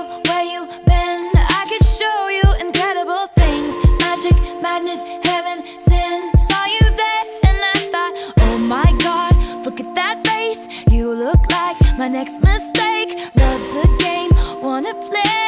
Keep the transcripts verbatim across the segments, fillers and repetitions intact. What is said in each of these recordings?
you, where you been? I could show you incredible things. Magic, madness, heaven, sin. Saw you there and I thought, oh my God, look at that face. You look like my next mistake. Love's a game, wanna play.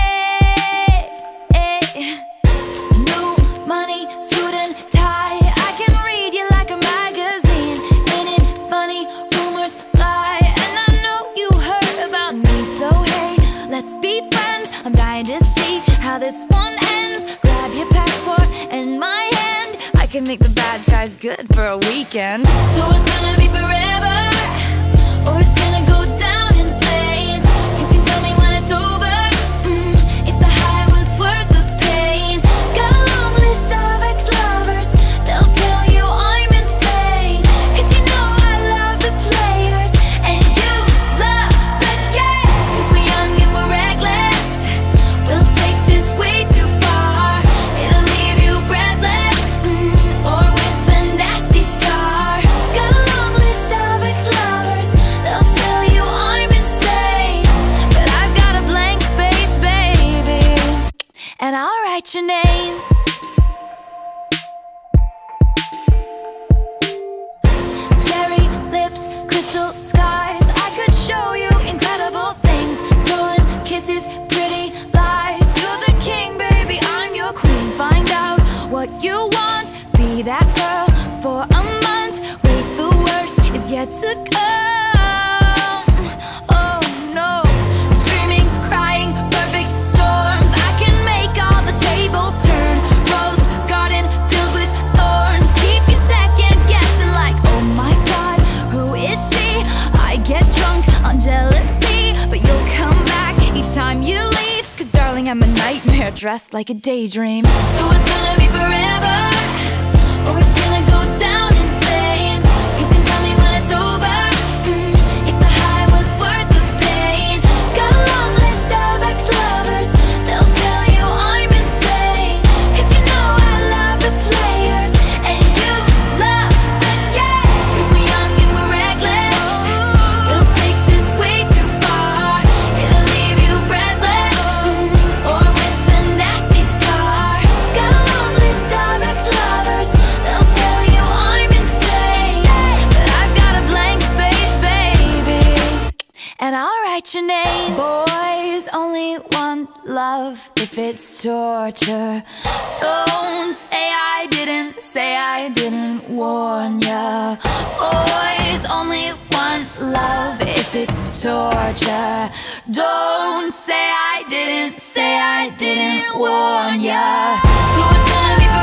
New money, suit and tie. I can read you like a magazine. Ain't it funny? Rumors fly, and I know you heard about me. So hey, let's be friends. I'm dying to see how this one ends. Grab your passport and my hand. I can make the bad guys good for a weekend. So it's gonna be forever, or it's gonna go down in flames. You can tell me when it's over, mm, if the high was worth the pain. Got a long list of ex-lovers, they'll tell you I'm insane. Cause you know I love the players, and you love the game. Cause we're young and we're reckless, we'll take this way too far. It'll leave you breathless, mm, or with a nasty scar. Got a long list of ex-lovers, they'll tell you I'm insane. But I've got a blank space, baby, and I'll write your name. Cherry lips, crystal skies. I could show you incredible things. Stolen kisses, pretty lies. You're the king, baby, I'm your queen. Find out what you want, be that girl for a month. Wait, the worst is yet to come. Oh no, screaming, crying, perfect storms. I can make all the tables turn. Rose garden filled with thorns. Keep you second guessing like, oh my God, who is she? I get drunk on jealousy, but you'll come back each time you leave. Cause darling, I'm a nightmare dressed like a daydream. So it's gonna be forever, or it's gonna go down in flames. You can tell me when it's over, mm, if the high was worth the pain. Got a long list of ex-lovers, they'll tell you I'm insane. Cause you know I love the players, and you love the game. Cause we're young and we're reckless, we'll take this way too far. It'll leave you breathless, mm, or with a nasty scar. Got a long list of ex-lovers, they'll tell you I'm insane. But I've got a blank space, baby, and I'll write your name. Boys only want love if it's torture. Don't say I didn't, say I didn't warn ya. Boys only want love if it's torture. Don't say I didn't, say I didn't warn ya. So it's gonna be